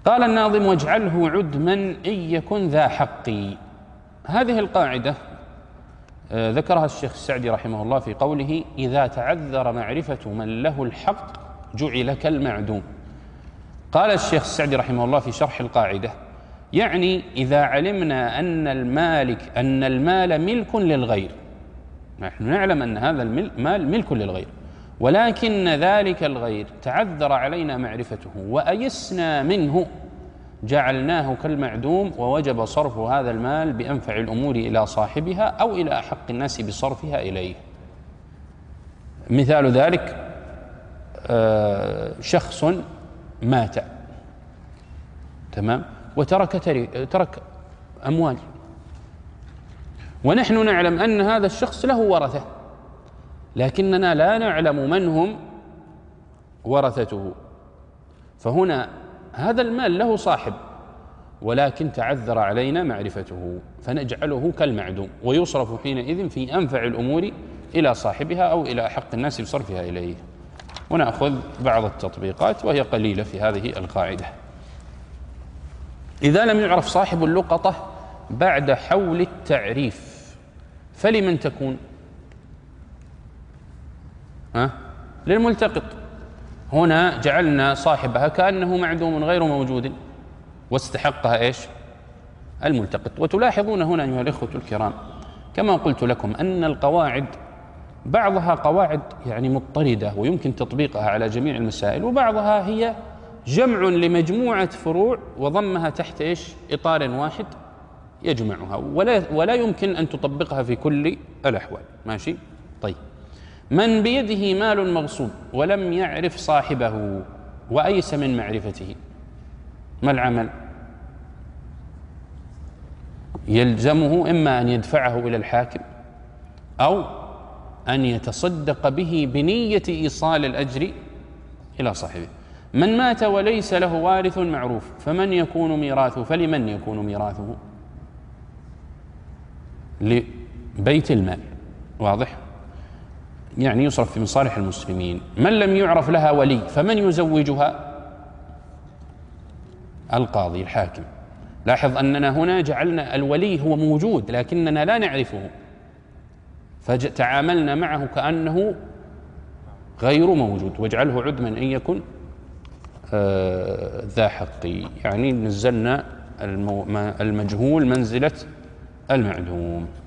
قال الناظم: واجعله عدما إن يكن ذا حق. هذه القاعدة ذكرها الشيخ السعدي رحمه الله في قوله: إذا تعذر معرفة من له الحق جعل كالمعدوم. قال الشيخ السعدي رحمه الله في شرح القاعدة: يعني إذا علمنا أن المال ملك للغير، نحن نعلم أن هذا المال ملك للغير، ولكن ذلك الغير تعذر علينا معرفته وأيسنا منه، جعلناه كالمعدوم، ووجب صرف هذا المال بأنفع الأمور إلى صاحبها أو إلى أحق الناس بصرفها إليه. مثال ذلك شخص مات، تمام، ترك أموال، ونحن نعلم أن هذا الشخص له ورثة، لكننا لا نعلم من هم ورثته. فهنا هذا المال له صاحب، ولكن تعذر علينا معرفته، فنجعله كالمعدوم، ويصرف حينئذ في أنفع الأمور إلى صاحبها أو إلى أحق الناس بصرفها إليه. ونأخذ بعض التطبيقات وهي قليلة في هذه القاعدة. إذا لم يعرف صاحب اللقطة بعد حول التعريف فلمن تكون؟ للملتقط. هنا جعلنا صاحبها كأنه معدوم غير موجود، واستحقها إيش؟ الملتقط. وتلاحظون هنا أيها الإخوة الكرام كما قلت لكم أن القواعد بعضها قواعد يعني مضطردة ويمكن تطبيقها على جميع المسائل، وبعضها هي جمع لمجموعة فروع وضمها تحت إيش؟ إطار واحد يجمعها، ولا يمكن أن تطبقها في كل الأحوال. ماشي؟ طيب، من بيده مال مغصوب ولم يعرف صاحبه وأيس من معرفته، ما العمل؟ يلزمه إما أن يدفعه إلى الحاكم أو أن يتصدق به بنية إيصال الأجر إلى صاحبه. من مات وليس له وارث معروف فمن يكون ميراثه؟ فلمن يكون ميراثه؟ لبيت المال. واضح؟ يعني يصرف في مصالح المسلمين. من لم يعرف لها ولي فمن يزوجها؟ القاضي، الحاكم. لاحظ أننا هنا جعلنا الولي هو موجود لكننا لا نعرفه، فتعاملنا معه كأنه غير موجود. واجعله عدما إن يكن ذا حق، يعني نزلنا المجهول منزلة المعدوم.